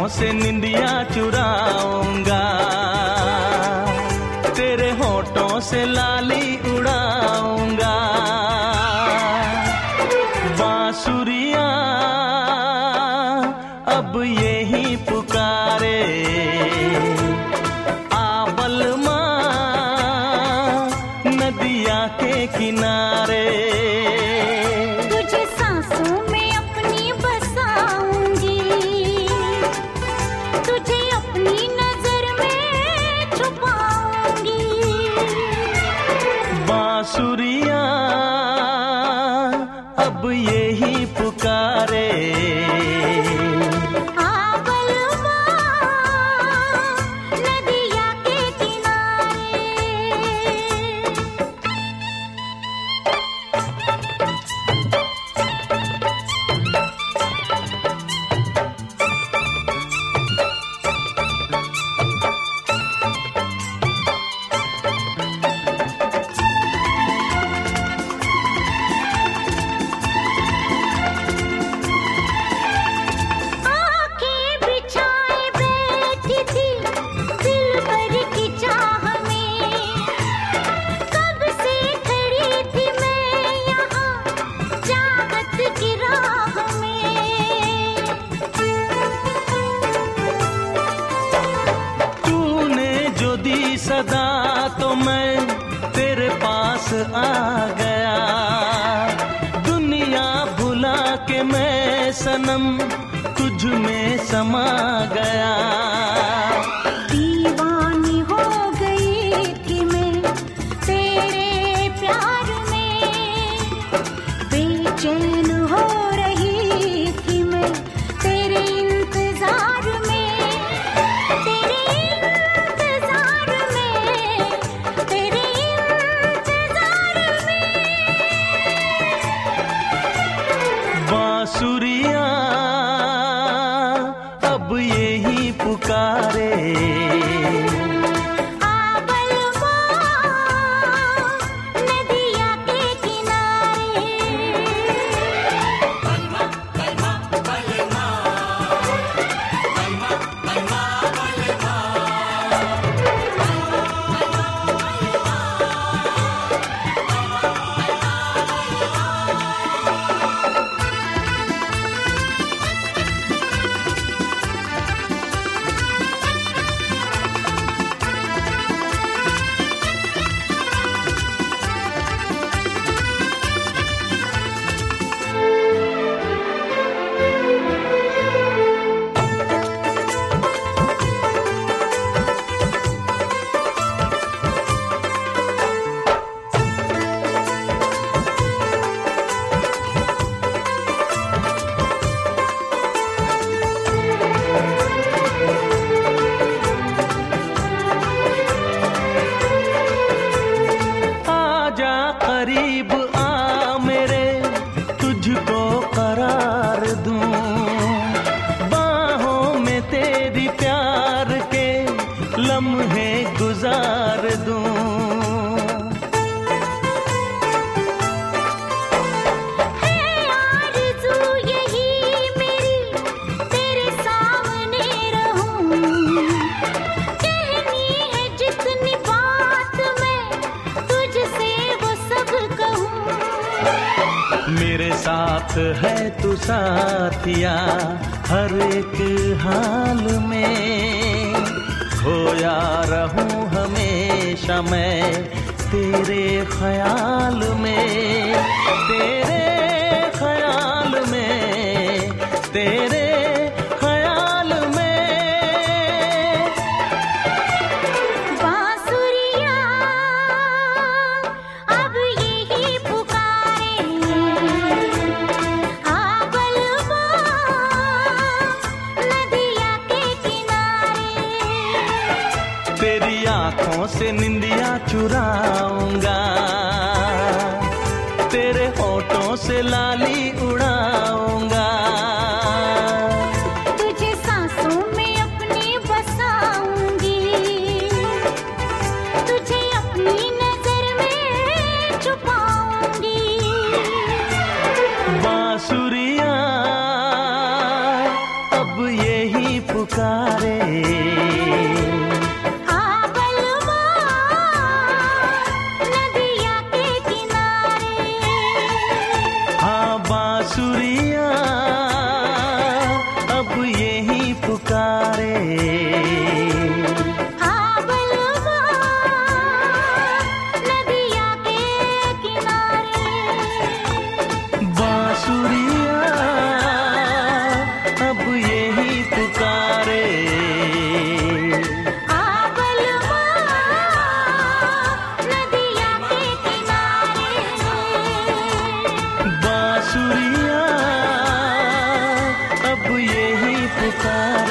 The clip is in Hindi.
आँखों से निंदिया चुराऊंगा, तेरे होठों से लाली उड़ाऊंगा। बांसुरियां अब यही पुकारे, आवल माँ नदिया के किनारे। तुझे सांसों में अपनी बसाऊंगी, तुझे अपनी नजर में छुपाऊंगी। बांसुरियां अब यही पुकारे, सदा तो मैं तेरे पास आ गया, दुनिया भुला के मैं सनम तुझ में समा गया। दीवानी हो गई थी मैं तेरे प्यार में, बेचैन हो रही थी मैं तेरे इंतजार में, बांसुरियां अब यही पुकारे, आवल माँ नदिया के किनारे। बलमा बलमा बलमा, बलमा बलमा बलमा, करीब आ मेरे तुझको करार दूं, बाहों में तेरी प्यार के लम्हे गुजार दूं। मेरे साथ है तू साथिया हर एक हाल में, खोया रहूं हमेशा मैं तेरे ख्याल में, तेरे ख्याल में, तेरे ख्याल में। बांसुरियां अब यही पुकारे, आवल माँ नदिया के किनारे। तेरी आँखों से निंदिया चुराऊंगा, तेरे होठों से लाली उड़ाऊंगा। तुझे सांसों में अपनी बसाऊंगी, तुझे अपनी नजर में छुपाऊंगी। बांसुरियां अब यही पुकार बांसुरिया अब यही पुकारे। हाँ बलवा नदिया के किनारे, बांसुरिया अब यही पुकारे। हाँ बलवा नदिया के किनारे, बांसुरिया अब यही पुकारे।